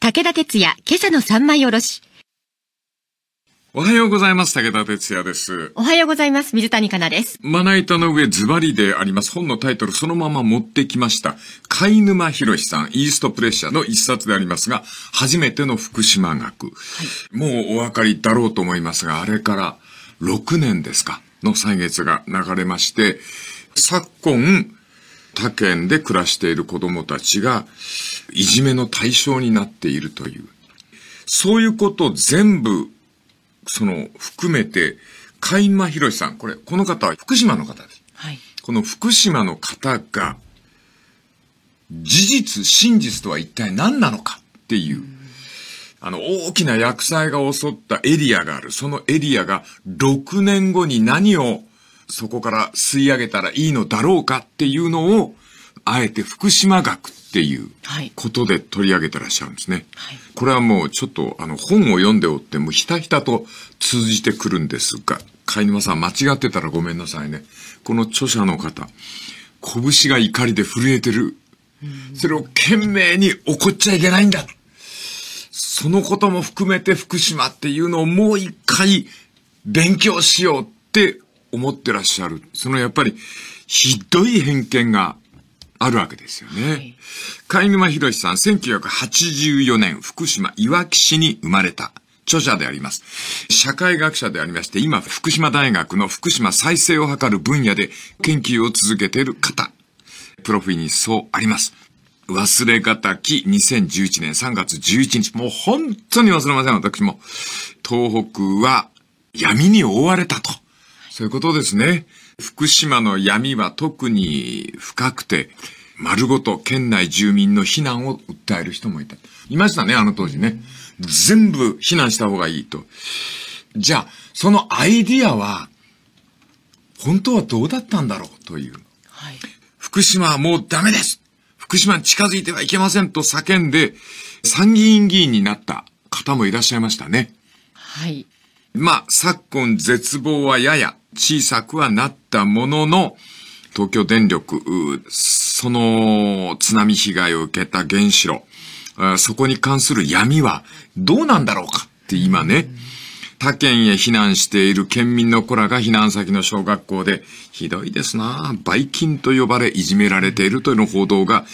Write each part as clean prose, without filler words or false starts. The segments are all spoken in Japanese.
武田鉄矢、今朝の三枚おろし。 おはようございます。武田鉄矢です。 おはようございます。水谷香奈です。 まな板の上ズバリであります。本のタイトルそのまま持ってきました。貝沼博さん、イーストプレッシャーの一冊でありますが、初めての福島学。もうお分かりだろうと思いますが、あれから6年ですか、の歳月が流れまして、昨今、他県で暮らしている子供たちが、いじめの対象になっているという。そういうことを全部、含めて、貝沼博さん、この方は福島の方です。 はい。 この福島の方が、事実、真実とは一体何なのかっていう、大きな厄災が襲ったエリアがある。そのエリアが6年後に何をそこから吸い上げたらいいのだろうかっていうのを、あえて福島学っていうことで取り上げてらっしゃるんですね。はい、これはもうちょっと本を読んでおってもひたひたと通じてくるんですが、貝沼さん間違ってたらごめんなさいね。この著者の方、拳が怒りで震えてる。それを懸命に怒っちゃいけないんだ。そのことも含めて福島っていうのをもう一回勉強しようって思ってらっしゃる。やっぱりひどい偏見があるわけですよね。はい、貝沼博さん、1984年、福島いわき市に生まれた著者であります。社会学者でありまして、今、福島大学の福島再生を図る分野で研究を続けている方。プロフィーにそうあります。忘れがたき2011年3月11日。もう本当に忘れません、私も。東北は闇に覆われたと。そういうことですね。福島の闇は特に深くて、丸ごと県内住民の避難を訴える人もいた。いましたね、あの当時ね。全部避難した方がいいと。じゃあ、そのアイディアは、本当はどうだったんだろうという。はい、福島はもうダメです、福島に近づいてはいけませんと叫んで、参議院議員になった方もいらっしゃいましたね。 はい。 昨今絶望はやや小さくはなったものの、東京電力、その津波被害を受けた原子炉、そこに関する闇はどうなんだろうかって今ね、他県へ避難している県民の子らが避難先の小学校で、ひどいですな、ばい菌と呼ばれいじめられているというの報道が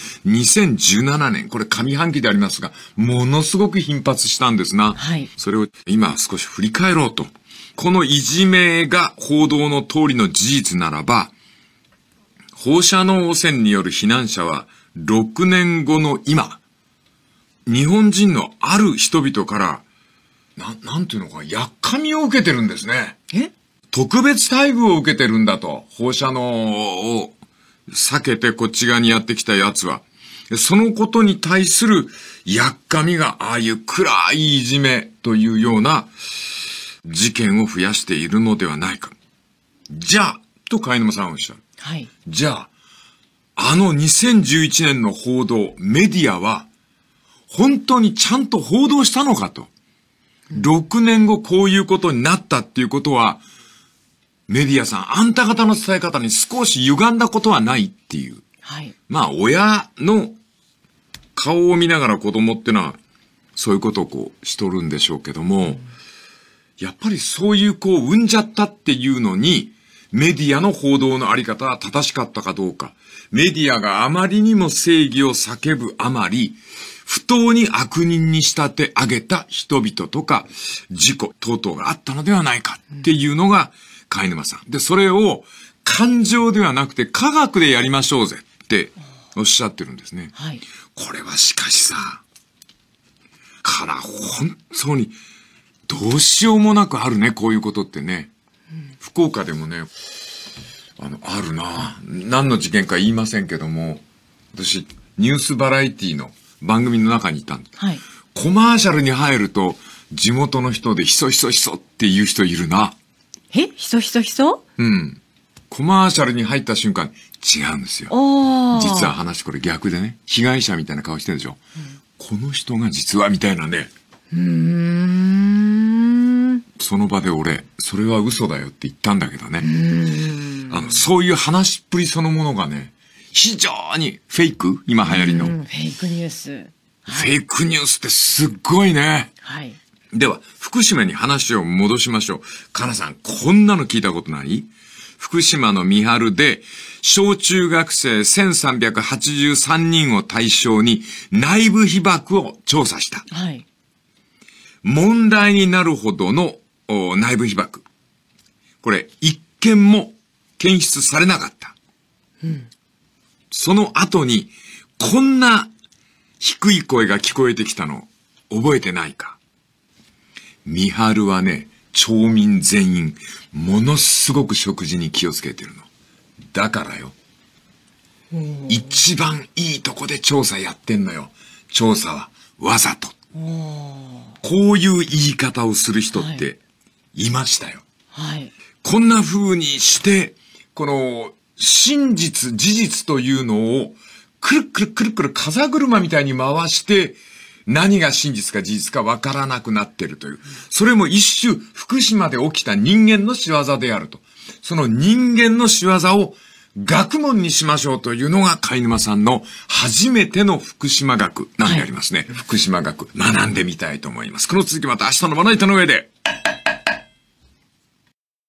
2017年、これ上半期でありますが、ものすごく頻発したんですな。はい、それを今少し振り返ろうと。このいじめが報道の通りの事実ならば、放射能汚染による避難者は6年後の今、日本人のある人々から、なんていうのか、やっかみを受けてるんですね。特別待遇を受けてるんだと。放射能を避けてこっち側にやってきた奴は。そのことに対するやっかみが、ああいう暗いいじめというような事件を増やしているのではないか。じゃあ、と貝沼さんはおっしゃる。はい。じゃあ、2011年の報道、メディアは、本当にちゃんと報道したのかと。6年後こういうことになったっていうことは、メディアさん、あんた方の伝え方に少し歪んだことはないっていう。はい。親の顔を見ながら子供ってのは、そういうことをしとるんでしょうけども、やっぱりそういう子を産んじゃったっていうのに、メディアの報道のあり方は正しかったかどうか。メディアがあまりにも正義を叫ぶあまり、不当に悪人に仕立て上げた人々とか、事故等々があったのではないかっていうのが、貝沼さん。で、それを感情ではなくて科学でやりましょうぜっておっしゃってるんですね。はい。これはしかしさ、本当に、どうしようもなくあるね、こういうことってね。福岡でもね、あるな。何の事件か言いませんけども、私、ニュースバラエティの番組の中にいたんです。はい。コマーシャルに入ると、地元の人でひそひそひそっていう人いるな。 ひそひそひそ？ うん。コマーシャルに入った瞬間、違うんですよ。実は話これ逆でね、被害者みたいな顔してるでしょ。この人が実はみたいなね。その場で俺、それは嘘だよって言ったんだけどね。そういう話っぷりそのものがね、非常にフェイク、今流行りの。 フェイクニュース。 フェイクニュースってすっごいね。 はい。 では、福島に話を戻しましょう。かなさん、こんなの聞いたことない？福島の三春で、小中学生1383人を対象に内部被曝を調査した。 はい。 問題になるほどの内部被曝。これ、一件も検出されなかった。うん、その後に、こんな低い声が聞こえてきたの、覚えてないか？三春はね、町民全員、ものすごく食事に気をつけてるの。だからよ。一番いいとこで調査やってんのよ。調査はわざと。こういう言い方をする人っていましたよ。 はい。 こんな風にして、この真実、事実というのをくるくるくるくる風車みたいに回して、何が真実か事実かわからなくなってるという。それも一種、福島で起きた人間の仕業であると。その人間の仕業を学問にしましょうというのが貝沼さんの初めての福島学なんでありますね。はい、福島学、学んでみたいと思います。この続きまた明日のまな板の上で。